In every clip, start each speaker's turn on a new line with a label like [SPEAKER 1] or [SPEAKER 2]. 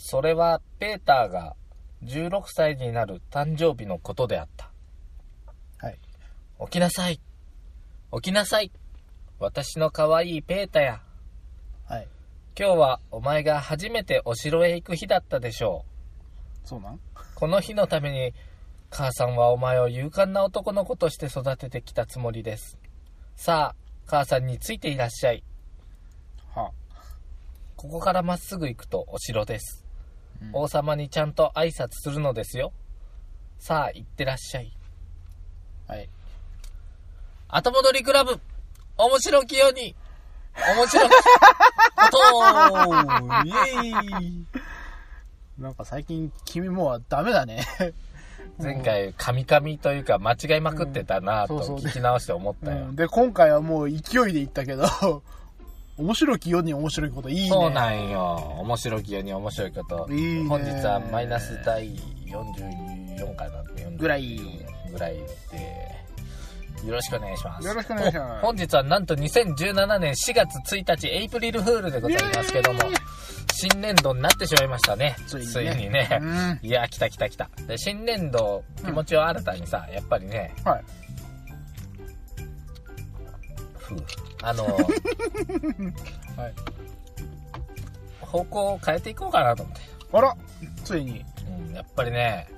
[SPEAKER 1] それはペーターが16歳になる誕生日のことであった。
[SPEAKER 2] はい。
[SPEAKER 1] 起きなさい。起きなさい。私の可愛いペータや。
[SPEAKER 2] はい。
[SPEAKER 1] 今日はお前が初めてお城へ行く日だったでしょ
[SPEAKER 2] う。そうなん？
[SPEAKER 1] この日のために母さんはお前を勇敢な男の子として育ててきたつもりです。さあ、母さんについていらっしゃい。
[SPEAKER 2] はあ、
[SPEAKER 1] ここからまっすぐ行くとお城です。王様にちゃんと挨拶するのですよ。さあ、行ってらっしゃい。
[SPEAKER 2] はい。
[SPEAKER 1] 後戻りクラブ、面白きように、面白きことイエーイ。
[SPEAKER 2] なんか最近君もうダメだね。
[SPEAKER 1] 前回カミカミというか間違いまくってたなと聞き直して思ったよ。
[SPEAKER 2] で今回はもう勢いで言ったけど面白きように面白いこといいね。
[SPEAKER 1] そうなんよ。面白きように面白いこと。
[SPEAKER 2] いいね。
[SPEAKER 1] 本日はマイナス第44回だ
[SPEAKER 2] ぐらい
[SPEAKER 1] でよろしくお願いします。
[SPEAKER 2] よろしくお願いします。
[SPEAKER 1] 本日はなんと2017年4月1日エイプリルフールでございますけども、新年度になってしまいましたね。ついにね。いや、来た。で、新年度、気持ちを新たにさ、やっぱりね、
[SPEAKER 2] はい。
[SPEAKER 1] はい。方向を変えていこうかなと思って。
[SPEAKER 2] あら、ついに。
[SPEAKER 1] やっぱりね、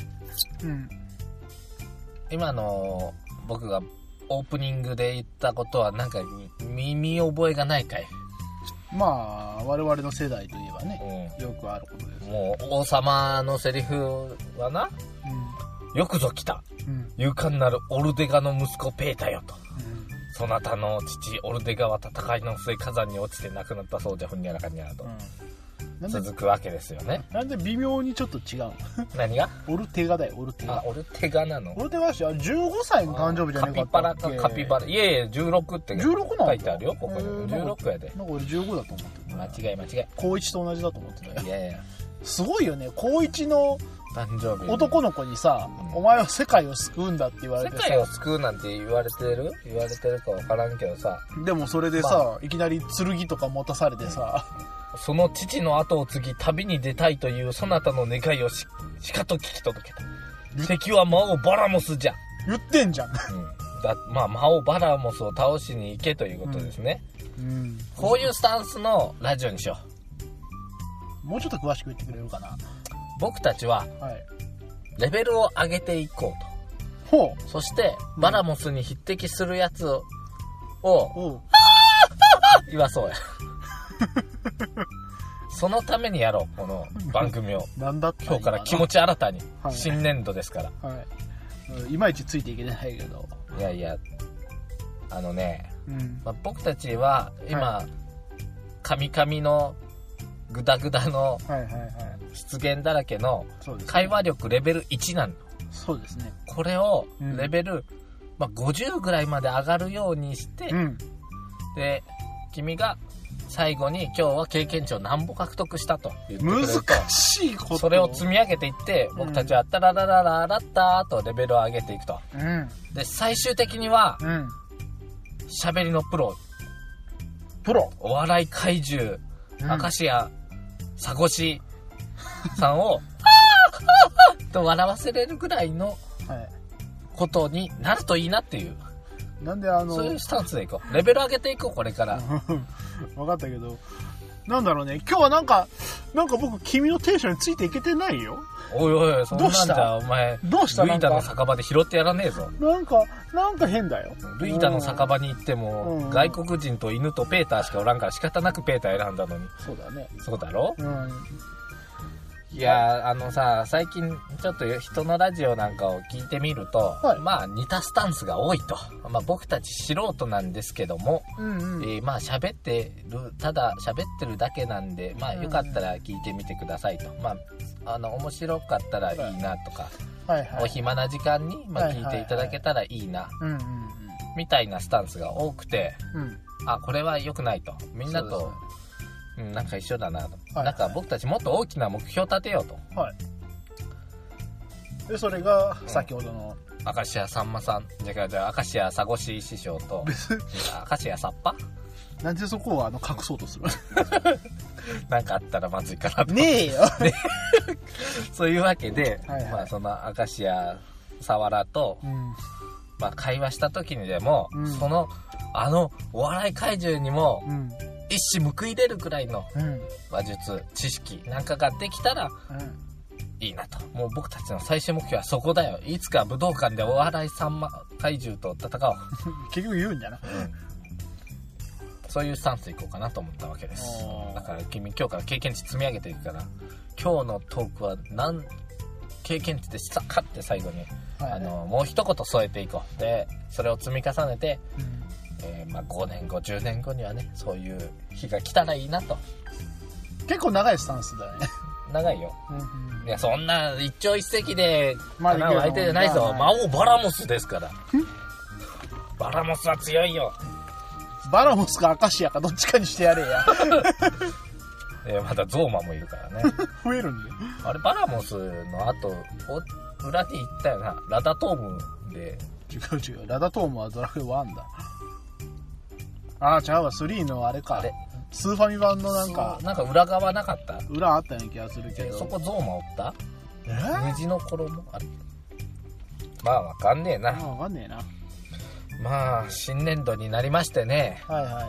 [SPEAKER 1] 今の僕がオープニングで言ったことはなんか耳覚えがないかい。
[SPEAKER 2] まあ我々の世代といえばね、よくあることです。
[SPEAKER 1] もう王様のセリフはな、よくぞ来た、勇敢なるオルデガの息子ペータよと、そなたの父オルデガは戦いの末火山に落ちて亡くなったそうじゃふんにゃらかにゃらと、続くわけですよね。
[SPEAKER 2] なんで微妙にちょっと違うの？
[SPEAKER 1] 何が？
[SPEAKER 2] オルテガだよ、オルテガ。
[SPEAKER 1] あ、オルテガなの？
[SPEAKER 2] オルテガだし、15歳の誕生日じゃねえかったっけ？
[SPEAKER 1] カピバラ。いやいや、16って書いてあるよ、ここに。16やで。
[SPEAKER 2] なんか俺15だと思って
[SPEAKER 1] る。間違い。
[SPEAKER 2] 高1と同じだと思ってたよ。
[SPEAKER 1] いやいや。
[SPEAKER 2] すごいよね、高1の
[SPEAKER 1] 誕生日
[SPEAKER 2] 男の子にさ、お前は世界を救うんだって言われてさ。
[SPEAKER 1] 世界を救うなんて言われてるか分からんけどさ。
[SPEAKER 2] でもそれでさ、いきなり剣とか持たされてさ、
[SPEAKER 1] その父の後を継ぎ旅に出たいというそなたの願いをしかと聞き届けた。敵は魔王バラモスじゃ。
[SPEAKER 2] 言ってんじゃん。
[SPEAKER 1] まあ魔王バラモスを倒しに行けということですね。こういうスタンスのラジオにしよ
[SPEAKER 2] う。もうちょっと詳しく言ってくれるかな。
[SPEAKER 1] 僕たちはレベルを上げていこうと。そしてバラモスに匹敵するやつを言わそうや。そのためにやろう、この番組を。
[SPEAKER 2] なんだった
[SPEAKER 1] 今日から気持ち新たに、新年度ですから。
[SPEAKER 2] いまいちついていけないけど。
[SPEAKER 1] いやいや、僕たちは今、カミカミのグダグダの失言だらけの会話力レベル1なの。
[SPEAKER 2] そうですね。
[SPEAKER 1] これをレベル、50ぐらいまで上がるようにして、で、君が最後に今日は経験値を何歩獲得したと言ってくれると、
[SPEAKER 2] 難しいこと、
[SPEAKER 1] それを積み上げていって、僕たちはタラララララッターとレベルを上げていくと。で、最終的には、喋りのプロ、お笑い怪獣、明石家サゴシさんをと笑わせれるぐらいのことになるといいなっていう。
[SPEAKER 2] なんで
[SPEAKER 1] そういうスタンスでいこう。レベル上げていこう、これから。
[SPEAKER 2] 分かったけど、なんだろうね、今日はなんか僕君のテンションについていけてないよ。
[SPEAKER 1] おいおい、そんなんじゃお前
[SPEAKER 2] どうした
[SPEAKER 1] ルイダの酒場で拾ってやらねえぞ。
[SPEAKER 2] なんか変だよ。
[SPEAKER 1] ルイダの酒場に行っても、外国人と犬とペーターしかおらんから仕方なくペーター選んだのに。
[SPEAKER 2] そうだね。
[SPEAKER 1] そうだろ？いや、最近ちょっと人のラジオなんかを聞いてみると、似たスタンスが多いと。僕たち素人なんですけども、喋ってる、ただ喋ってるだけなんで、よかったら聞いてみてくださいと。面白かったらいいなとか、お暇な時間に、聞いていただけたらいいな、みたいなスタンスが多くて、これは良くないと。みんなと、なんか一緒だなと。なんか僕たちもっと大きな目標立てようと。
[SPEAKER 2] で、それが、先ほどの、
[SPEAKER 1] 明石家さんまさん、じゃあ、明石家さごし師匠と、明石家さっぱ？
[SPEAKER 2] なんでそこを隠そうとする？
[SPEAKER 1] なんかあったらまずいかなと。
[SPEAKER 2] ねえよ。
[SPEAKER 1] そういうわけで、
[SPEAKER 2] はいはい、
[SPEAKER 1] まあその明石家さわらと、まあ会話した時にでも、そのお笑い怪獣にも、一矢報いれるくらいの話術、知識なんかができたら、いいなと。もう僕たちの最終目標はそこだよ。いつか武道館でお笑い怪獣と戦おう。
[SPEAKER 2] 結局言うんじゃな、
[SPEAKER 1] そういうスタンスでいこうかなと思ったわけです。だから君今日から経験値積み上げていくから、今日のトークは経験値でしたかって最後に、もう一言添えていこう。でそれを積み重ねて、まあ、5年後10年後にはね、そういう日が来たらいいなと。
[SPEAKER 2] 結構長いスタンスだよね。
[SPEAKER 1] 長いよ、いやそんな一朝一夕で叶う相手じゃないぞ。魔王バラモスですから。バラモスは強いよ。
[SPEAKER 2] バラモスかアカシアかどっちかにしてやれや。
[SPEAKER 1] まだゾーマもいるからね。
[SPEAKER 2] 増えるんだよ。
[SPEAKER 1] あれバラモスの後裏に行ったよな、ラダトームで。
[SPEAKER 2] 違うラダトームはドラクエ1だ。ああ違うわ、3のあれか。スーファミ版のなんか
[SPEAKER 1] 裏側なかった？
[SPEAKER 2] 裏あったような気がするけど。
[SPEAKER 1] そこゾーマおった？虹の衣あれ。まあわかんねえな。まあ新年度になりましてね。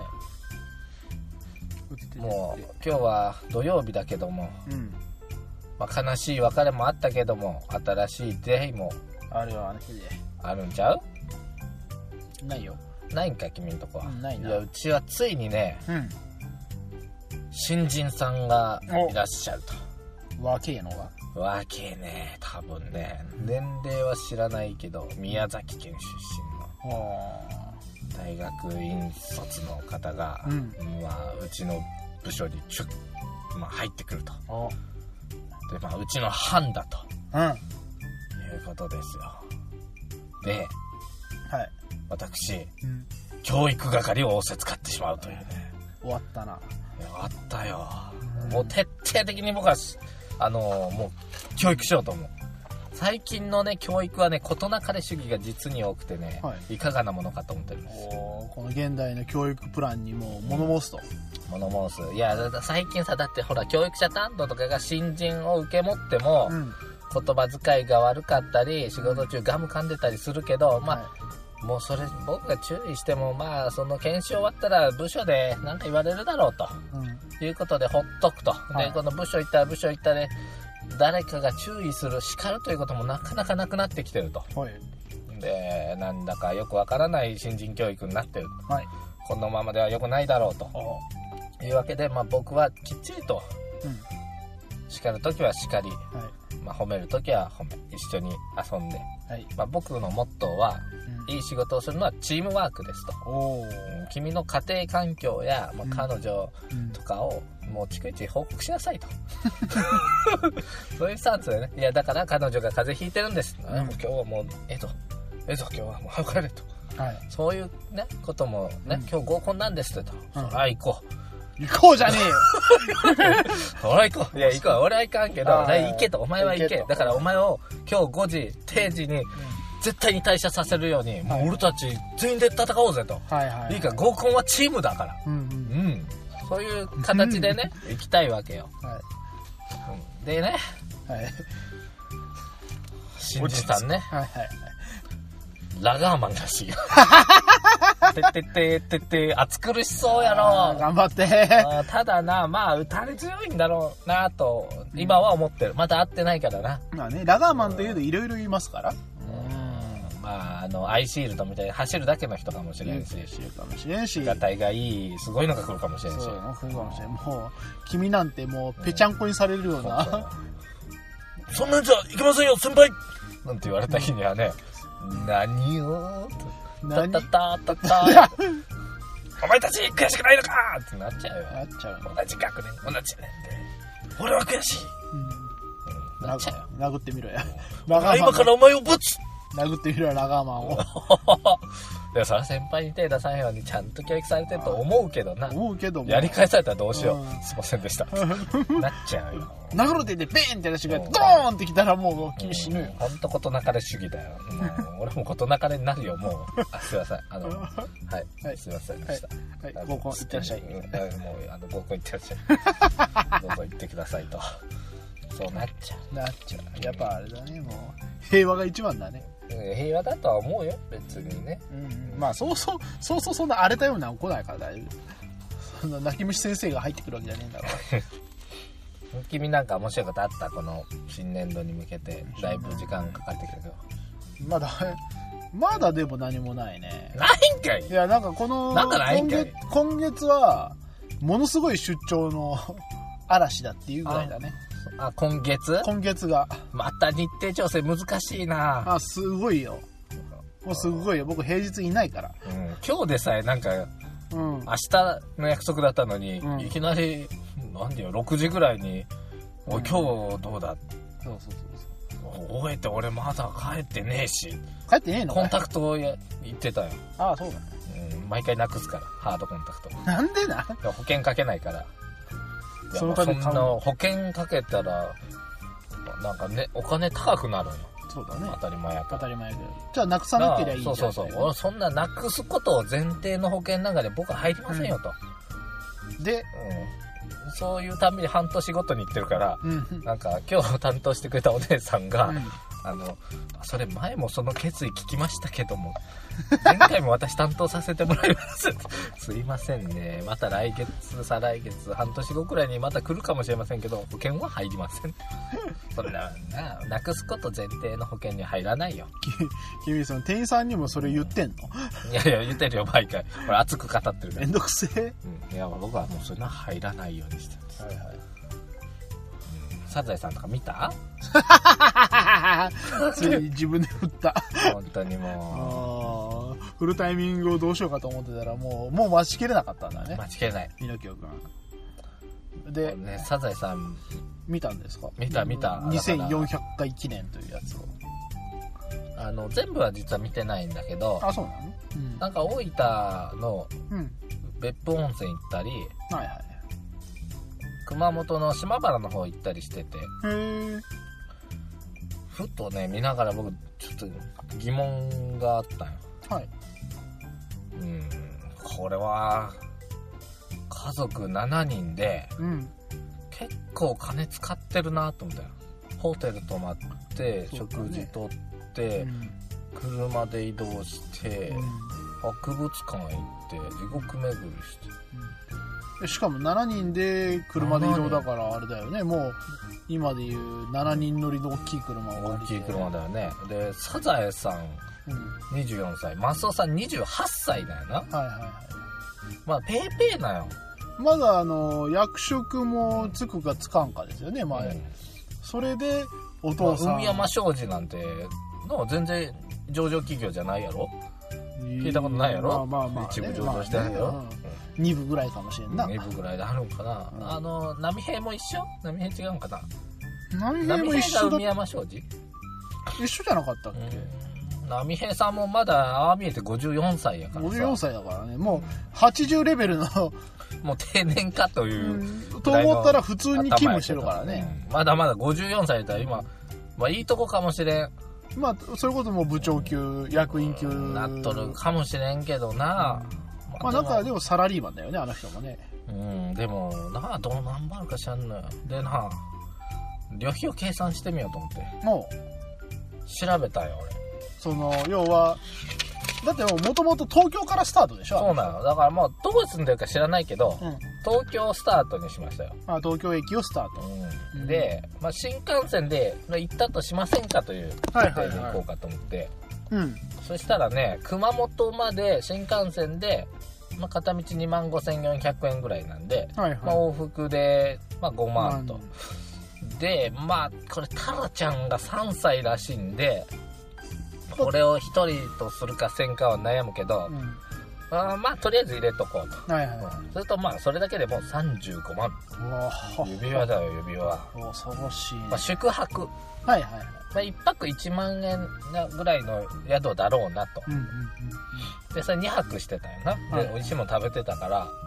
[SPEAKER 1] もう今日は土曜日だけども、まあ、悲しい別れもあったけども、新しい出会いも
[SPEAKER 2] あるよ、あの日で
[SPEAKER 1] あるんちゃう？
[SPEAKER 2] ないよ。
[SPEAKER 1] ないんか君んとこは。
[SPEAKER 2] ないな。
[SPEAKER 1] いやうちはついにね、新人さんがいらっしゃると。
[SPEAKER 2] 若えのが？
[SPEAKER 1] 若えね、多分ね、年齢は知らないけど宮崎県出身の大学院卒の方が、まあうちの部署にまあ、入ってくると。で、まあうちの班だと、いうことですよ。で、私、教育係を仰せつかってしまうというね。
[SPEAKER 2] 終わったな。
[SPEAKER 1] 終わったよ。もう徹底的に僕はもう教育しようと思う。最近のね教育はね、事なかれ主義が実に多くてね、いかがなものかと思ってるんですよ。
[SPEAKER 2] この現代の教育プランにも物申すと。
[SPEAKER 1] 物申す。いや最近さ、だってほら教育者担当とかが新人を受け持っても、言葉遣いが悪かったり仕事中ガム噛んでたりするけど、まあ、もうそれ僕が注意しても、まあその研修終わったら部署で何か言われるだろうと、いうことでほっとくと。でこの部署行ったら部署行ったで、誰かが注意する叱るということもなかなかなくなってきてると、でなんだかよくわからない新人教育になってる、このままでは良くないだろうというわけで、まあ、僕はきっちりと、叱るときは叱り、まあ、褒めるときは褒め、一緒に遊んで、まあ、僕のモットーは、いい仕事をするのはチームワークですと。君の家庭環境や、まあ、彼女とかをもう逐一報告しなさいと。そういうスタンスでね。いやだから彼女が風邪ひいてるんです、もう今日はもう今日はもう早く帰れと、そういうねこともね、今日合コンなんですと、行こうじゃねえよ。ほら行こう。いや行こう。俺は行かんけど、行けと。お前は行け。だからお前を今日5時定時に絶対に退社させるように、もう俺たち全員で戦おうぜと。いいか、合コンはチームだから。そういう形でね、行きたいわけよ。でね、新人さんね、ラガーマンらしいよ。暑苦しそうやろ。
[SPEAKER 2] 頑張って。
[SPEAKER 1] ただな、まあ打たれ強いんだろうなと今は思ってる。まだ会ってないからな。
[SPEAKER 2] まあね、ラガーマンというといろいろいますから。
[SPEAKER 1] まあアイシールドみたいに走るだけの人かもしれんし、ガタイがいいすごいのが来るかもしれんし。
[SPEAKER 2] もう君なんてもうぺちゃんこにされるような。
[SPEAKER 1] そんなんじゃいけませんよ先輩なんて言われた日にはね、何よーとたお前たち悔しくないのかってなっちゃうよ。同じ学年同じ年で俺は悔しい、なっちゃうよ。
[SPEAKER 2] 殴ってみろや。
[SPEAKER 1] 今からお前をぶつ
[SPEAKER 2] 殴ってみろラガーマンを。
[SPEAKER 1] いや、それは先輩に手出さんようにちゃんと教育されてると思うけどな。
[SPEAKER 2] 思うけども。
[SPEAKER 1] やり返されたらどうしよう。すいませんでした。なっちゃうよ。
[SPEAKER 2] 殴るって言って、ベーンって出してくれて、ドーンってきたらもう君死ぬよ。
[SPEAKER 1] ほんと事なかれ主義だよ。俺も事なかれになるよ、もう。すいません。はい。すいませんでした。
[SPEAKER 2] はい。合コン行ってらっしゃい。
[SPEAKER 1] もう、合コン行ってらっしゃい。どうぞ行ってくださいと。そうなっちゃう。
[SPEAKER 2] なっちゃう。やっぱあれだね、もう。平和が一番だね。
[SPEAKER 1] 平和だとは思うよ、別にね。
[SPEAKER 2] まあ、そうそんな荒れたようなの来ないから大丈夫。そんな泣き虫先生が入ってくるわけじゃねえんだから。
[SPEAKER 1] 君なんか面白いことあった？この新年度に向けてだいぶ時間かかってきたけど。
[SPEAKER 2] まだでも何もないね。
[SPEAKER 1] ないんかい。
[SPEAKER 2] いや、なんかこの
[SPEAKER 1] なんかないんかい。
[SPEAKER 2] 今月はものすごい出張の嵐だっていうぐらいだね。
[SPEAKER 1] 今月
[SPEAKER 2] が
[SPEAKER 1] また日程調整難しいな。
[SPEAKER 2] すごいよ。もうすごいよ。僕平日いないから。
[SPEAKER 1] 今日でさえなんか、明日の約束だったのに、いきなりなんでよ6時ぐらいに「おい今日どうだ?」
[SPEAKER 2] そう
[SPEAKER 1] おいって俺まだ帰ってねえし。
[SPEAKER 2] 帰ってねえの？
[SPEAKER 1] コンタクト言ってたよ。
[SPEAKER 2] そうだね。
[SPEAKER 1] 毎回なくすからハードコンタクト。
[SPEAKER 2] なんでな？
[SPEAKER 1] 保険かけないから。
[SPEAKER 2] そのために
[SPEAKER 1] そんな保険かけたらなんかねお金高くなるの。
[SPEAKER 2] そうだね。
[SPEAKER 1] 当たり前やから。
[SPEAKER 2] 当たり前やけど。じゃあなくさなければいいじゃん。
[SPEAKER 1] そう俺そんななくすことを前提の保険なんかで僕は入りませんよと。
[SPEAKER 2] で、
[SPEAKER 1] そういうたんびに半年ごとに言ってるから、なんか今日担当してくれたお姉さんが、それ前もその決意聞きましたけども、前回も私担当させてもらいますすいませんね、また来月再来月半年後くらいにまた来るかもしれませんけど保険は入りませんそんなくすこと前提の保険に入らないよ
[SPEAKER 2] 君その店員さんにもそれ言ってんの？
[SPEAKER 1] いや言ってるよ毎回。これ熱く語ってるから。
[SPEAKER 2] めんどくせえ。
[SPEAKER 1] いや僕はもうそれは入らないようにしてます。サザエさんとか見た？
[SPEAKER 2] ついに自分で振った
[SPEAKER 1] 本当にも
[SPEAKER 2] う振るタイミングをどうしようかと思ってたらもう待ちきれなかったんだね。
[SPEAKER 1] 待ちきれない。
[SPEAKER 2] 猪木君で、
[SPEAKER 1] サザエさん
[SPEAKER 2] 見たんですか？
[SPEAKER 1] 見た
[SPEAKER 2] 2400回記念というやつ
[SPEAKER 1] を全部は実は見てないんだけど。
[SPEAKER 2] そうなの？
[SPEAKER 1] なんか大分の別府温泉行ったり、熊本の島原の方行ったりしてて、ふとね見ながら僕ちょっと疑問があったよ。これは家族7人で、結構金使ってるなと思ったよ。ホテル泊まって、食事とって、車で移動して、博物館行って地獄巡りして、
[SPEAKER 2] しかも7人で車で移動だからあれだよね。もう今でいう7人乗りの大きい車を
[SPEAKER 1] 大きい車だよね。でサザエさん、24歳、マスオさん28歳だよな。まあペーペーなよ。
[SPEAKER 2] まだ役職もつくかつかんかですよね前、それでお父さん、
[SPEAKER 1] 海山商事なんての全然上場企業じゃないやろ。聞いたことないやろ。一部上場してるよ。
[SPEAKER 2] 2部ぐらいかもしれんな。
[SPEAKER 1] 2部ぐらいであるんかな。波平も一緒？波平違うんかな。
[SPEAKER 2] 波平も一緒だ。
[SPEAKER 1] 海山商事
[SPEAKER 2] 一緒じゃなかったっけ？
[SPEAKER 1] 波平さんもまだああ見えて54歳やからさ。
[SPEAKER 2] 54歳だからね。もう80レベルの
[SPEAKER 1] もう定年かという
[SPEAKER 2] と思ったら普通に勤務してるからね。
[SPEAKER 1] まだまだ54歳だったら今、いいとこかもしれん。
[SPEAKER 2] それこそもう部長級、役員級
[SPEAKER 1] なっとるかもしれんけどな。
[SPEAKER 2] なんかでもサラリーマンだよね、あの人もね。
[SPEAKER 1] でもどうなんばるか知らんのよ。で旅費を計算してみようと思って調べたよ俺。
[SPEAKER 2] 要はだってもともと東京からスタートでしょ。
[SPEAKER 1] そうなの。だからもうどこに住んでるか知らないけど、東京スタートにしましたよ。
[SPEAKER 2] 東京駅をスタート、
[SPEAKER 1] で、新幹線で行ったとしませんかという予定で行こうかと思って、そしたらね熊本まで新幹線で、片道25,400円ぐらいなんで、往復で、5万と、でこれタラちゃんが3歳らしいんでこれを1人とするかせんかは悩むけど、 まあとりあえず入れとこうと、
[SPEAKER 2] はいはいはい、
[SPEAKER 1] それとまあそれだけでもう35万。指輪だよ指輪。
[SPEAKER 2] 恐ろしい、
[SPEAKER 1] まあ、宿泊、
[SPEAKER 2] はいはいはい、
[SPEAKER 1] まあ、1泊1万円ぐらいの宿だろうなと、でそれ2泊してたよな、はい、で美味しいもの食べてたから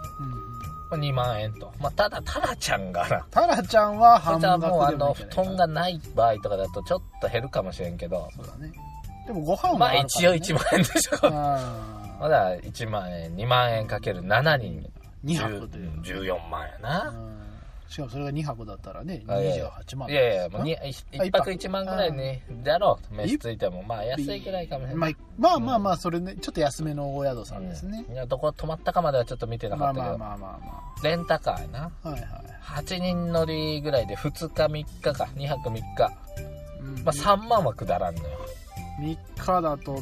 [SPEAKER 1] 、2万円と、まあ、ただタラちゃんがな、
[SPEAKER 2] タラちゃんは半額でもいいんじゃないかな。
[SPEAKER 1] もう布団がない場合とかだとちょっと減るかもしれんけど、
[SPEAKER 2] そうだね、でもご飯も
[SPEAKER 1] まあ
[SPEAKER 2] あるから、ね、
[SPEAKER 1] 一応1万円でしょ。まだ1万円2万円かける7人
[SPEAKER 2] 2泊で
[SPEAKER 1] 14万やな。
[SPEAKER 2] しかもそれが2泊だったらね28万。
[SPEAKER 1] いやいやもう1泊1万ぐらいねだろう、飯ついてもまあ安いぐらいかもしれない。
[SPEAKER 2] まあまあまあそれねちょっと安めのお宿さんですね。
[SPEAKER 1] いやどこ泊まったかまではちょっと見てなかったけど、まあレンタカーやな、はいはい、8人乗りぐらいで2日3日か2泊3日、まあ3万は下らんのよ。
[SPEAKER 2] 3日だと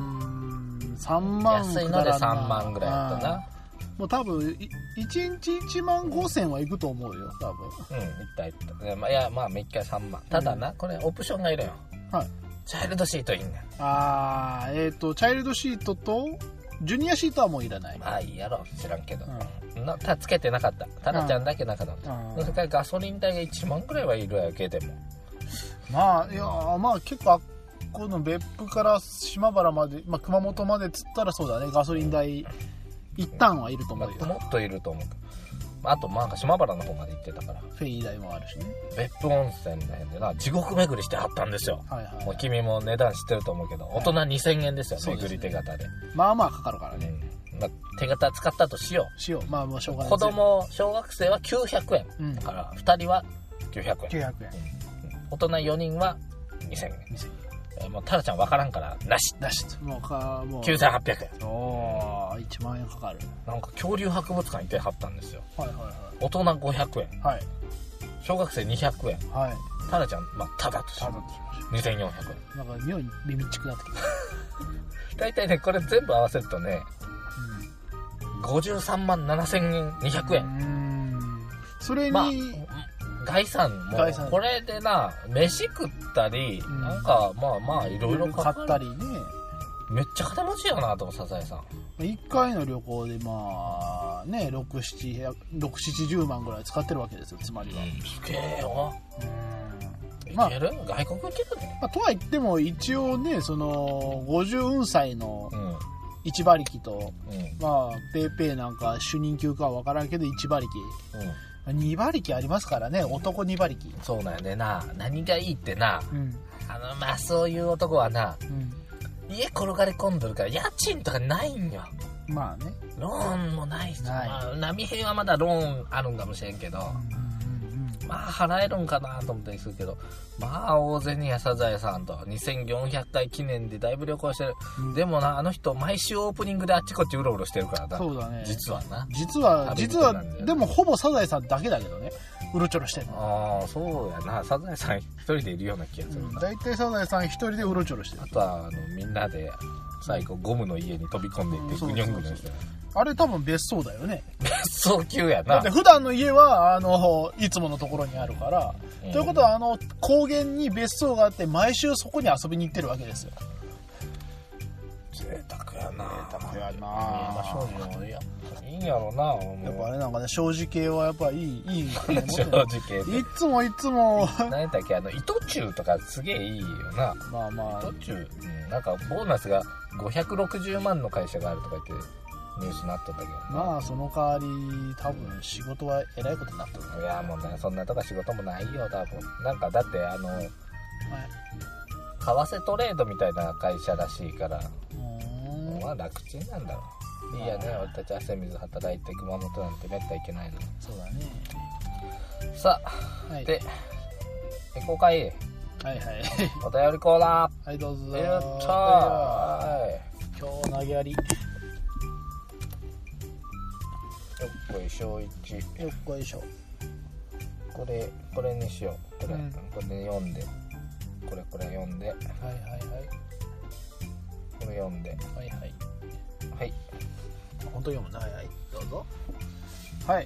[SPEAKER 2] 3万
[SPEAKER 1] 安いので3万ぐらいだったな。
[SPEAKER 2] もう多分1日1万5000はいくと思うよ多分。
[SPEAKER 1] いったいやまあ3日3万。ただな、これオプションがいるよ。はい。チャイルドシートいいんだよ。
[SPEAKER 2] チャイルドシートとジュニアシートはもういらない。
[SPEAKER 1] まあいいやろ知らんけど、つけてなかった。タラちゃんだけなかった。それからガソリン代が1万くらいはいるわけでも。まあいや
[SPEAKER 2] まあ結構この別府から島原まで、まあ、熊本までつったらそうだね、ガソリン代一旦はいると思うよ。
[SPEAKER 1] もっといると思う。あとまあ島原の方まで行ってたから
[SPEAKER 2] フェリー代もあるしね。
[SPEAKER 1] 別府温泉の辺でな地獄巡りしてはったんですよ、はいはいはい、もう君も値段知ってると思うけど、大人2000円ですよ、巡り手形で。
[SPEAKER 2] まあまあかかるからね、
[SPEAKER 1] まあ、手形使ったとしよう。
[SPEAKER 2] まあもうしょうがない。
[SPEAKER 1] 子供小学生は900円、だから2人は900円、大人4人は2000円。もうタラちゃん分からんからなしもう9800円。
[SPEAKER 2] おー1万円かかる。
[SPEAKER 1] なんか恐竜博物館行ってはったんですよ、はいはいはい、大人500円、はい、小学生200円、はい、タラちゃん、まあ、ただとし2400円。
[SPEAKER 2] なんか妙にビビッチくなってきた
[SPEAKER 1] 大体ねこれ全部合わせるとね、53万7000円200円。
[SPEAKER 2] それに、
[SPEAKER 1] まあ概算もこれでな飯食ったり、なんかまあいろいろ
[SPEAKER 2] 買ったりね。
[SPEAKER 1] めっちゃ金持ちやなとサザエさん。
[SPEAKER 2] 1回の旅行でまあね670万ぐらい使ってるわけですよ、つまりは。
[SPEAKER 1] すげえよ。いける、外国行けるね。
[SPEAKER 2] とは言っても一応ね、その50歳の1馬力と、まあペーペーなんか主任級かは分からんけど1馬力、2馬力ありますからね、男2馬力。
[SPEAKER 1] そうなんでな、何がいいってな、まあそういう男はな、家転がり込んどるから家賃とかないんよ。
[SPEAKER 2] まあね、
[SPEAKER 1] ローンもないし、まあ、波平はまだローンあるんかもしれんけど、まあ払えるんかなと思ったりするけど、まあ大勢にやサザエさんと2400回記念でだいぶ旅行してる、でもな、あの人毎週オープニングであっちこっちうろうろしてるからな。そうだね、実は
[SPEAKER 2] でもほぼサザエさんだけだけどね、うろちょろしてる
[SPEAKER 1] の。ああそうやな、サザエさん一人でいるような気がするな。
[SPEAKER 2] 大体サザエさん一人でうろちょろしてる。
[SPEAKER 1] あとはみんなで最後ゴムの家に飛び込んでいってぐにょんぐにょんしてる。
[SPEAKER 2] あれ多分別荘だよね。
[SPEAKER 1] 別荘級やな。
[SPEAKER 2] だって普段の家はいつものところにあるから、ということは高原に別荘があって毎週そこに遊びに行ってるわけですよ。
[SPEAKER 1] 贅沢やな。
[SPEAKER 2] まあ
[SPEAKER 1] 庄司もいいんやろな。
[SPEAKER 2] やっぱあれなんかね、庄司系はやっぱいい
[SPEAKER 1] 庄司系
[SPEAKER 2] いつも
[SPEAKER 1] 何やったっけ、糸中とかすげえいいよな。まあ糸中、なんかボーナスが560万の会社があるとか言ってニュースになっとったけど、
[SPEAKER 2] まあその代わり多分仕事はえらいことになっとる。
[SPEAKER 1] いやもうね、そんなとか仕事もないよ多分。なんかだって為替トレードみたいな会社らしいから、まあ楽ちんなんだろう。いいやね、俺たち汗水働いて熊本なんてめったいけないの。
[SPEAKER 2] そうだね。
[SPEAKER 1] さあ、はい、で行こうかい。はいはいお便りコーナー。
[SPEAKER 2] はいどうぞ。
[SPEAKER 1] やったー。
[SPEAKER 2] 今日投げやり。
[SPEAKER 1] よっこいしょ1。
[SPEAKER 2] よっこいしょ。
[SPEAKER 1] これにしよう。これ読んで。これ読んで。はいはいはい。これ読んで。はいはい。はい。
[SPEAKER 2] 本当読むな。はいはい。どうぞ。はい。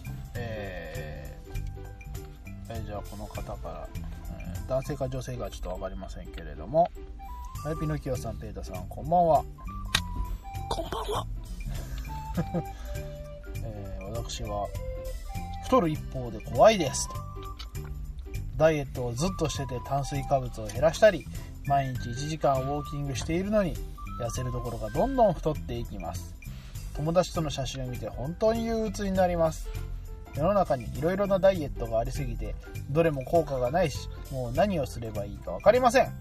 [SPEAKER 2] じゃあこの方から、男性か女性かちょっと分かりませんけれども、はい、ピノキオさん、ペータさん、こんばんは。
[SPEAKER 1] こんばんは。
[SPEAKER 2] 私は太る一方で怖いですと。ダイエットをずっとしてて炭水化物を減らしたり毎日1時間ウォーキングしているのに痩せるどころかどんどん太っていきます。友達との写真を見て本当に憂鬱になります。世の中にいろいろなダイエットがありすぎてどれも効果がないしもう何をすればいいか分かりません。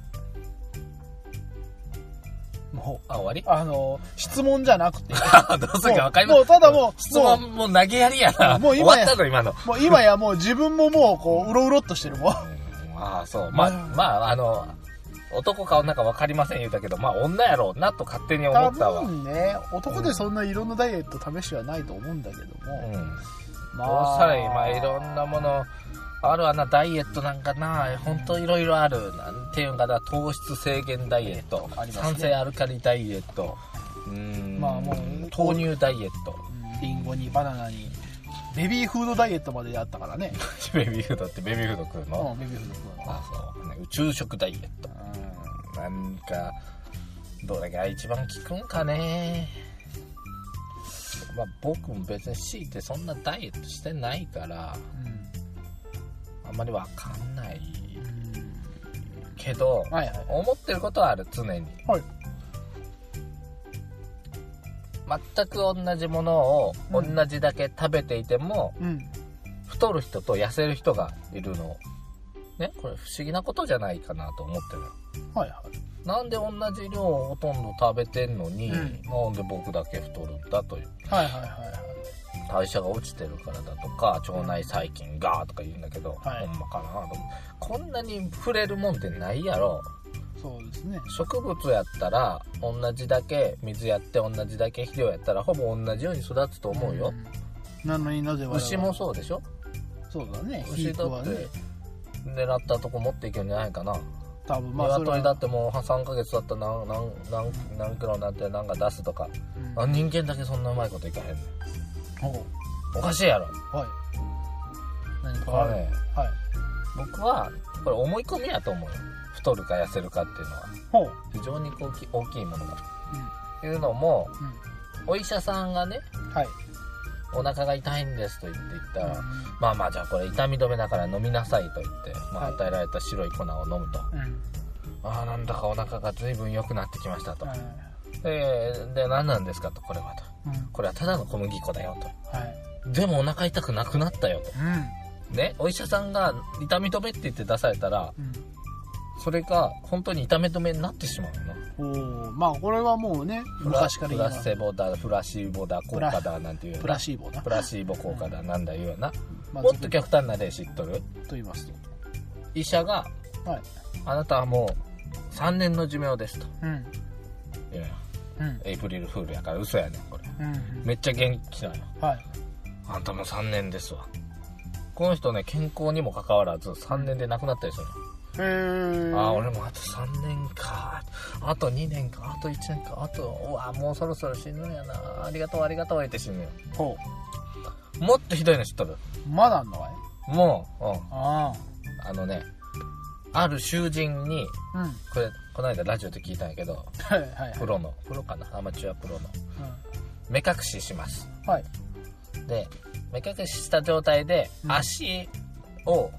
[SPEAKER 2] もう
[SPEAKER 1] 終わり？
[SPEAKER 2] 質問じゃなくて
[SPEAKER 1] どうするか分かりません。
[SPEAKER 2] もうただもう
[SPEAKER 1] 質問もう投げやりやな。
[SPEAKER 2] もう
[SPEAKER 1] 終わったの今の。
[SPEAKER 2] もう今やもう自分ももうこううろうろっとしてるもん。
[SPEAKER 1] ああそうまあ男か女か分かりません言うたけどまあ女やろうなと勝手に思ったわ。
[SPEAKER 2] 多分ね男でそんないろんなダイエット試しはないと思うんだけども、
[SPEAKER 1] どうしたらいいまあいろんなものあるわな。ダイエットなんかなほんといろいろある。なんていうんかな糖質制限ダイエット、酸性アルカリダイエット
[SPEAKER 2] まあもう
[SPEAKER 1] 豆乳ダイエット
[SPEAKER 2] リンゴにバナナにベビーフードダイエットまでやったからね。
[SPEAKER 1] ベビーフードってベビーフード食うの？
[SPEAKER 2] ベビーフード食うの。
[SPEAKER 1] あそう、ね、宇宙食ダイエットなんかどれが一番効くんかね。まあ僕も別に強いてそんなダイエットしてないから、あんまりわかんないけど、思ってることはある常に、全く同じものを同じだけ食べていても、太る人と痩せる人がいるのね。これ不思議なことじゃないかなと思ってる。なんで同じ量をほとんど食べてんのに、なんで僕だけ太るんだという、代謝が落ちてるからだとか腸内細菌がとか言うんだけど、ほんまかなと。こんなに触れるもんってないやろ。
[SPEAKER 2] そうですね。
[SPEAKER 1] 植物やったら同じだけ水やって同じだけ肥料やったらほぼ同じように育つと思うよ。
[SPEAKER 2] なのになぜ
[SPEAKER 1] 牛もそうでしょ。
[SPEAKER 2] そうだね。
[SPEAKER 1] 牛だって狙ったとこ持っていけるんじゃないかな。
[SPEAKER 2] 多分
[SPEAKER 1] 鶏だってもう3ヶ月だったら何キロになって何か出すとか、人間だけそんなうまいこといかへんねん。おかしいやろ。
[SPEAKER 2] 何か
[SPEAKER 1] これね、僕はこれ思い込みやと思うよ。太るか痩せるかっていうのは非常に大きいものだというのも、お医者さんがね、お腹が痛いんですと言ったら、まあじゃあこれ痛み止めだから飲みなさいと言って、与えられた白い粉を飲むと、なんだかお腹が随分良くなってきましたと、で何なんですかと、これはと、これはただの小麦粉だよと、でもお腹痛くなくなったよと、ね、お医者さんが痛み止めって言って出されたら、それが本当に痛み止めになってしまうの。
[SPEAKER 2] まあこれはもうね昔から
[SPEAKER 1] プラシーボだ効果だなんていうような、
[SPEAKER 2] プラシーボ
[SPEAKER 1] 効果だなんだいうような、もっと極端な例知っとる
[SPEAKER 2] と言いますと、
[SPEAKER 1] 医者が、あなたはもう3年の寿命ですと、いや、エイプリルフールやから嘘やねんこれ、めっちゃ元気なの、あんたも3年ですわ。この人ね健康にもかかわらず3年で亡くなったりするの。俺もあと3年か、あと2年か、あと1年か、もうそろそろ死ぬんやな、ありがとう言って死ぬよ。もっとひどいの知っとる？
[SPEAKER 2] まだあんのかい？
[SPEAKER 1] もう、ある囚人に、この間ラジオで聞いたんやけど、プロかな、アマチュアプロの、目隠しします。で目隠しした状態で足を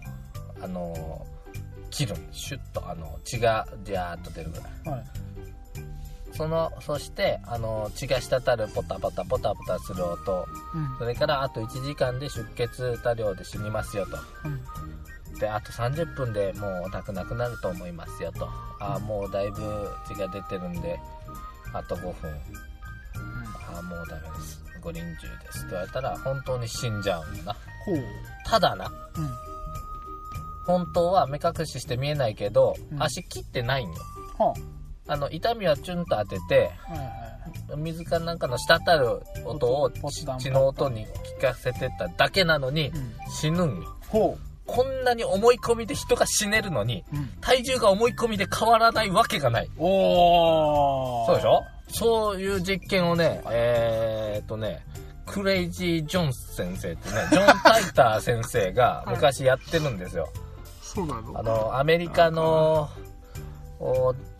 [SPEAKER 1] 切る、シュッと血がジャーッと出るぐらい、そして血が滴るポタポタする音、それからあと1時間で出血多量で死にますよと、であと30分でもうお亡くなると思いますよと、もうだいぶ血が出てるんであと5分、もうダメです、ご臨終ですって言われたら本当に死んじゃうんだな。ただな、本当は目隠しして見えないけど、足切ってないんよ。痛みはチュンと当てて、水かなんかの滴る音を血の音に聞かせてただけなのに、死ぬんよ。こんなに思い込みで人が死ねるのに、体重が思い込みで変わらないわけがない。そうでしょ。そういう実験をね、クレイジー・ジョン先生ってね、ジョン・タイター先生が昔やってるんですよ。
[SPEAKER 2] そうなの？
[SPEAKER 1] アメリカの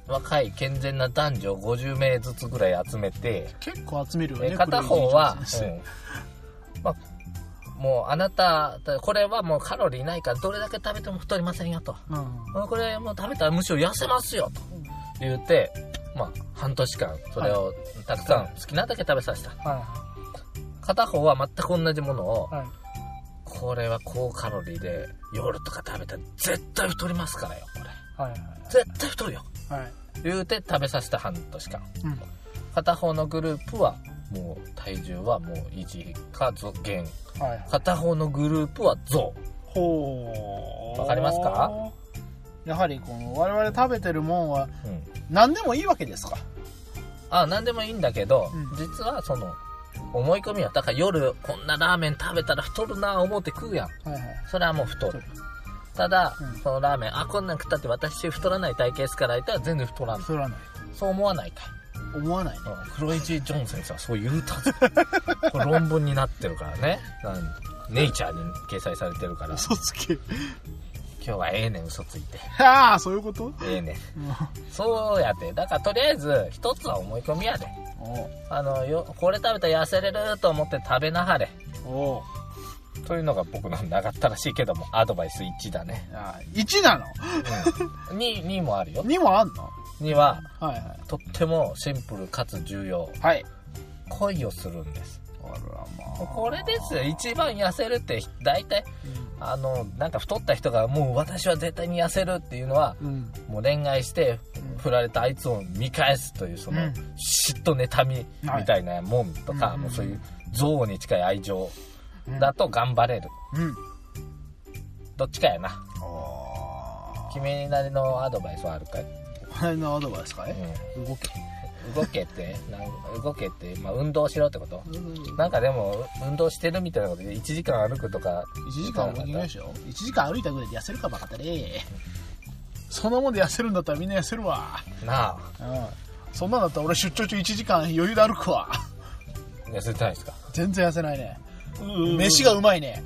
[SPEAKER 1] 若い健全な男女50名ずつぐらい集めて、
[SPEAKER 2] 結構集めるよね。
[SPEAKER 1] 片方は、まあ、もうあなたこれはもうカロリーないからどれだけ食べても太りませんよと、これもう食べたらむしろ痩せますよと言って、まあ、半年間それをたくさん好きなだけ食べさせた、片方は全く同じものを、これは高カロリーで夜とか食べたら絶対太りますからよこれ、絶対太るよ、言うて食べさせた半年間、片方のグループはもう体重はもう維持か減、片方のグループは増。わかりますか？
[SPEAKER 2] やはりこの我々食べてるもんは何でもいいわけですか？
[SPEAKER 1] 何でもいいんだけど、実はその思い込みはだから夜こんなラーメン食べたら太るな思って食うやん、それはもう太る。ただ、そのラーメンこんなん食ったって私太らない体型ですから言ったら全然太らない。そう思わないかい？
[SPEAKER 2] 思わないね。
[SPEAKER 1] クロイジー・ジョン先生はそう言うたぞ。これ論文になってるからね。ネイチャーに掲載されてるから。
[SPEAKER 2] 嘘つけ。
[SPEAKER 1] 今日はええねん嘘ついて。
[SPEAKER 2] ああ、そういうこと？
[SPEAKER 1] ええねん。そうやで。だからとりあえず一つは思い込みやで。これ食べたら痩せれると思って食べなはれ。というのが僕の長ったらしいけどもアドバイス1だね。
[SPEAKER 2] 1なの
[SPEAKER 1] ？2もあるよ。
[SPEAKER 2] 2もあんの
[SPEAKER 1] ？2は、とってもシンプルかつ重要。恋をするんです。これですよ。一番痩せるって大体、なんか太った人がもう私は絶対に痩せるっていうのは、もう恋愛して振られたあいつを見返すというその嫉妬妬みみたいなもんとか、もうそういう憎悪に近い愛情だと頑張れる、どっちかやな。君なりのアドバイスはあるかい？
[SPEAKER 2] 俺のアドバイスかい？
[SPEAKER 1] 動けって、まあ、運動しろってこと？なんかでも運動してるみたいなことで1時間歩くとか。
[SPEAKER 2] 1時間歩きないでしょ？1時間歩いたぐらいで痩せるかバカたれ。そんなもんで痩せるんだったらみんな痩せるわ
[SPEAKER 1] な
[SPEAKER 2] あ。そんなんだったら俺出張中1時間余裕で歩くわ。
[SPEAKER 1] 痩せてないですか？
[SPEAKER 2] 全然痩せないね。飯がうまいね。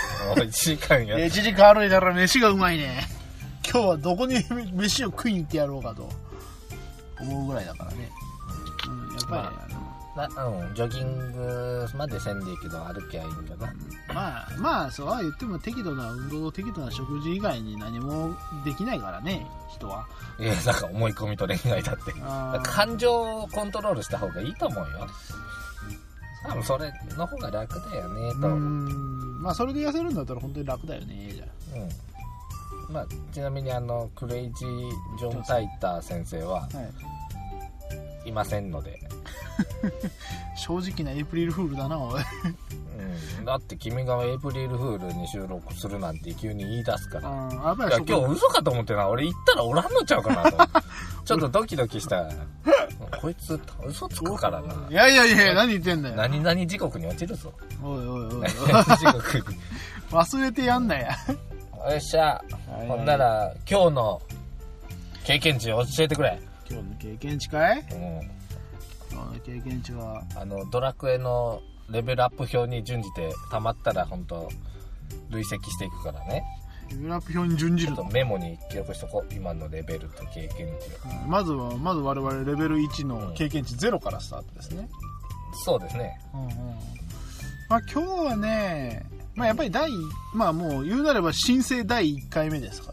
[SPEAKER 1] 1時間や
[SPEAKER 2] 1時間歩いたら飯がうまいね。今日はどこに飯を食いに行ってやろうかと思うぐらいだからね。やっぱり、
[SPEAKER 1] ジョギングまでせんでいいけど歩きゃいいんかな。
[SPEAKER 2] まあそうは言っても適度な運動、適度な食事以外に何もできないからね、人は。
[SPEAKER 1] だから思い込みと恋愛だって。感情をコントロールした方がいいと思うよ。多分それの方が楽だよねと。
[SPEAKER 2] まあそれで痩せるんだったら本当に楽だよね、じゃあ。
[SPEAKER 1] まあ、ちなみにクレイジー・ジョン・タイター先生はいませんので。
[SPEAKER 2] 正直なエイプリルフールだなおい。
[SPEAKER 1] だって君がエイプリルフールに収録するなんて急に言い出すから。
[SPEAKER 2] 今
[SPEAKER 1] 日嘘かと思ってな。俺言ったらおらんのちゃうかなと。ちょっとドキドキした。こいつ嘘つくからな。
[SPEAKER 2] いや何言ってんだよ。
[SPEAKER 1] 何々時刻に落ちるぞ。
[SPEAKER 2] おい
[SPEAKER 1] 時刻に
[SPEAKER 2] 忘れてやんなや。
[SPEAKER 1] よっしゃ、ほんなら今日の経験値教えてくれ。
[SPEAKER 2] 今日の経験値かい？今日の経験値は
[SPEAKER 1] ドラクエのレベルアップ表に準じて溜まったら本当累積していくからね。
[SPEAKER 2] レベルアップ表に準じる
[SPEAKER 1] とメモに記録しとこう。今のレベルと経験値を、
[SPEAKER 2] まず我々レベル1の経験値0からスタートですね。
[SPEAKER 1] そうですね。
[SPEAKER 2] まあ今日はね、まあやっぱりもう言うなれば申請第1回目ですから。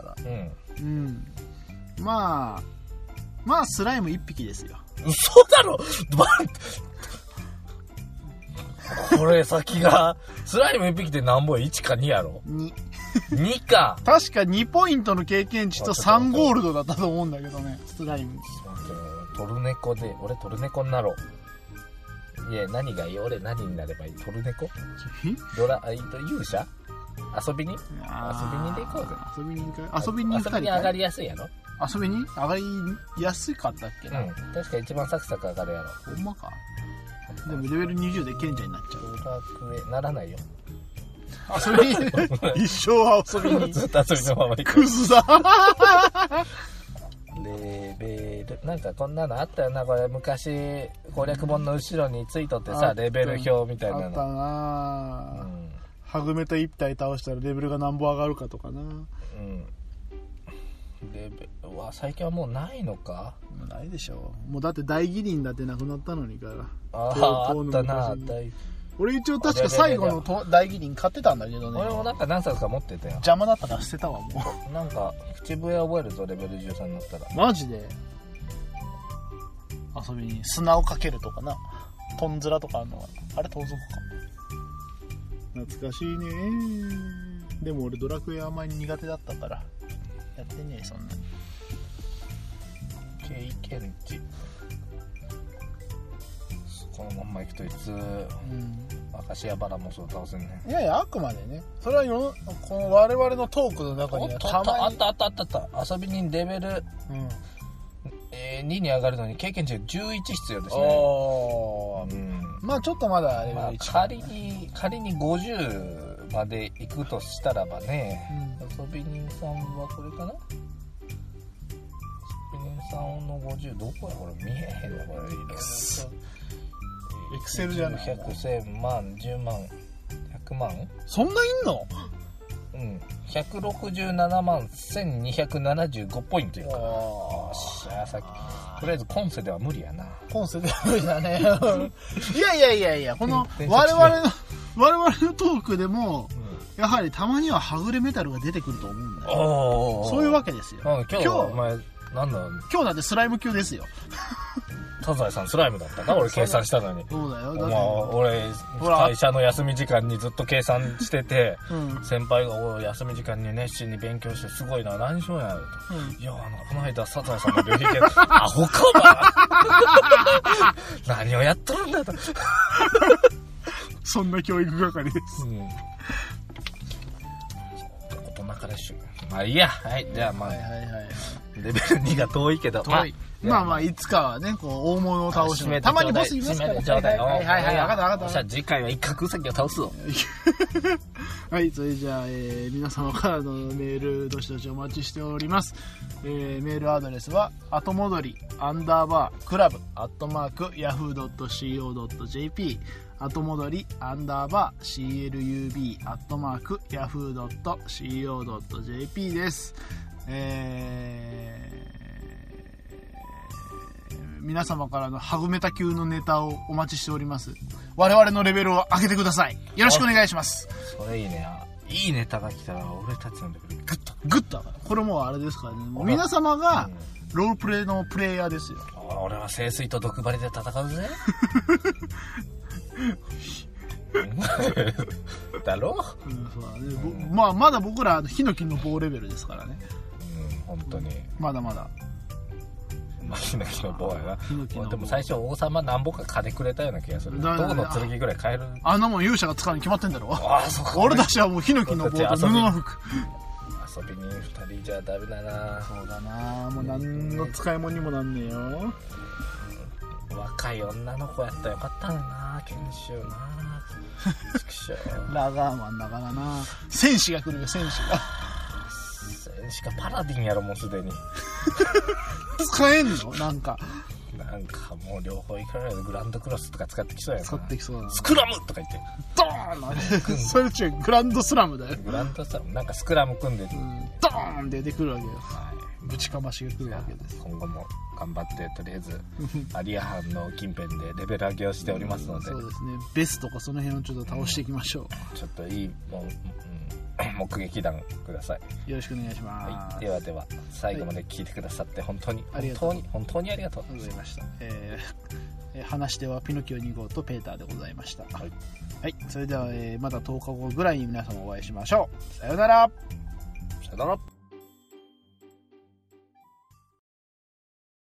[SPEAKER 2] まあスライム1匹ですよ。
[SPEAKER 1] 嘘だろ。これ先がスライム1匹で何本1か2やろ。2か。
[SPEAKER 2] 確か2ポイントの経験値と3ゴールドだったと思うんだけどね、スライム。
[SPEAKER 1] トルネコで俺トルネコになろう。いや、何がいい？俺何になればいい？トルネコ？勇者？遊びにで行こうぜ。
[SPEAKER 2] 遊びに
[SPEAKER 1] 上がりやすいやろ？
[SPEAKER 2] 遊びに上がりやすかったっけな？
[SPEAKER 1] 確か一番サクサク上がるやろ。
[SPEAKER 2] ほんまか。でもレベル20で賢者になっちゃう。
[SPEAKER 1] ドラクエならないよ。
[SPEAKER 2] 遊びに一生遊びに
[SPEAKER 1] ずっと遊びのまま行く。
[SPEAKER 2] クズだ。
[SPEAKER 1] レベルなんかこんなのあったよな。これ昔攻略本の後ろについとってさ、レベル表みたいなの
[SPEAKER 2] あったな。ハグメタ1体倒したらレベルが何本上がるかとかな。
[SPEAKER 1] レベルは最近はもうないのか。
[SPEAKER 2] もうないでしょう。もうだって大義林だってなくなったのにから。
[SPEAKER 1] あったな。
[SPEAKER 2] 俺一応確か最後の大義林買ってたんだけどね。
[SPEAKER 1] 俺もなんか何冊か持ってたよ。
[SPEAKER 2] 邪魔だったから捨てたわも
[SPEAKER 1] う。なんか口笛覚えるぞレベル13になったら。
[SPEAKER 2] マジで遊びに砂をかけるとかな、トンズラとかあるのはあれ盗賊か。懐かしいね。でも俺ドラクエあんまり苦手だったからやってねえそんな。
[SPEAKER 1] 経験値このまんまいくといつ、明石家バラモスを倒せんね。
[SPEAKER 2] いやいや、あくまでね、それはこの我々のトークの中にはたまに
[SPEAKER 1] あった遊び人レベル、2に上がるのに経験値が11必要ですね。
[SPEAKER 2] まあちょっとまだレベル1、
[SPEAKER 1] 仮に50までいくとしたらばね、遊び人さんはこれかな。遊び人さんの50どこやこれ見えへんのこれ。
[SPEAKER 2] エクセルじゃない。
[SPEAKER 1] 100、1000万、10万、100万？
[SPEAKER 2] そんないんの
[SPEAKER 1] ？167万1275ポイントやから。よっしゃ、さっき。とりあえず今世では無理やな。
[SPEAKER 2] 今世では無理だね。いや、この我々のトークでも、やはりたまにははぐれメタルが出てくると思うんだよ。そういうわけですよ。
[SPEAKER 1] 今日お前、なんだ
[SPEAKER 2] 今日だってスライム級ですよ。
[SPEAKER 1] サザエさんスライムだったか俺計算したのに。
[SPEAKER 2] そうだよ。だ
[SPEAKER 1] って俺会社の休み時間にずっと計算してて、先輩が休み時間に熱心に勉強してすごいな何しようやると、いやこの間サザエさんの旅費券アホかお前何をやっとるんだと
[SPEAKER 2] そんな教育係です。
[SPEAKER 1] 大人からしゅまあいいや。はいじゃあまあ、レベル2が遠いけど
[SPEAKER 2] まあいつかはねこう大物を倒してたまにボスいますから。
[SPEAKER 1] 分かった
[SPEAKER 2] 分かった。
[SPEAKER 1] 次回は一角ウサギを倒すぞ。
[SPEAKER 2] はい、それじゃあ、皆様からのメールどしどしお待ちしております。メールアドレスは後戻り_club @yahoo.co.jp 後戻り_club @yahoo.co.jp です。皆様からのハグメタ級のネタをお待ちしております。我々のレベルを上げてください。よろしくお願いします。
[SPEAKER 1] それいいね。いいネタが来たら俺たちのレベル
[SPEAKER 2] グッとこれもうあれですからね、皆様がロールプレイのプレイヤーですよ。
[SPEAKER 1] 俺は聖水と毒針で戦うぜだろ、
[SPEAKER 2] そうだね。まあまだ僕らヒノキの棒レベルですからね。
[SPEAKER 1] 本当に
[SPEAKER 2] まだまだ
[SPEAKER 1] ヒノキの棒やな。でも最初王様なんぼか金くれたような気がする。どこの剣ぐらい買える。
[SPEAKER 2] あんなもん勇者が使うに決まってんだろ。俺たちはもうヒノキの棒と布の服。
[SPEAKER 1] 遊びに2人じゃダメだな。
[SPEAKER 2] そうだな。もう何の使い物にもなんねえよ。
[SPEAKER 1] 若い女の子やったらよかったのにな。研修な。
[SPEAKER 2] ラガーマンだからな。戦士が来るよ、戦士が。
[SPEAKER 1] 戦士かパラディンやろもうすでに。
[SPEAKER 2] 使えんのなんか
[SPEAKER 1] もう両方いくらグランドクロスとか使ってきそうやな。
[SPEAKER 2] 使ってきそうだな。
[SPEAKER 1] スクラムとか言って
[SPEAKER 2] ドーンそれ違う、グランドスラムだよ。
[SPEAKER 1] グランドスラムなんかスクラム組んで
[SPEAKER 2] ドーン出てくるわけよ。ぶちかましが来るわけです。
[SPEAKER 1] 今後も頑張ってとりあえずアリア藩の近辺でレベル上げをしておりますので、
[SPEAKER 2] そうですね。ベスとかその辺をちょっと倒していきましょ
[SPEAKER 1] う。ちょっといい目撃談ください。
[SPEAKER 2] よろしくお願いします。
[SPEAKER 1] ではでは最後まで聞いてくださって本当にありがとうございました。
[SPEAKER 2] 話し手はピノキオ2号とペーターでございました。はい、それでは、また10日後ぐらいに皆様お会いしましょう。さようなら。
[SPEAKER 1] さよなら。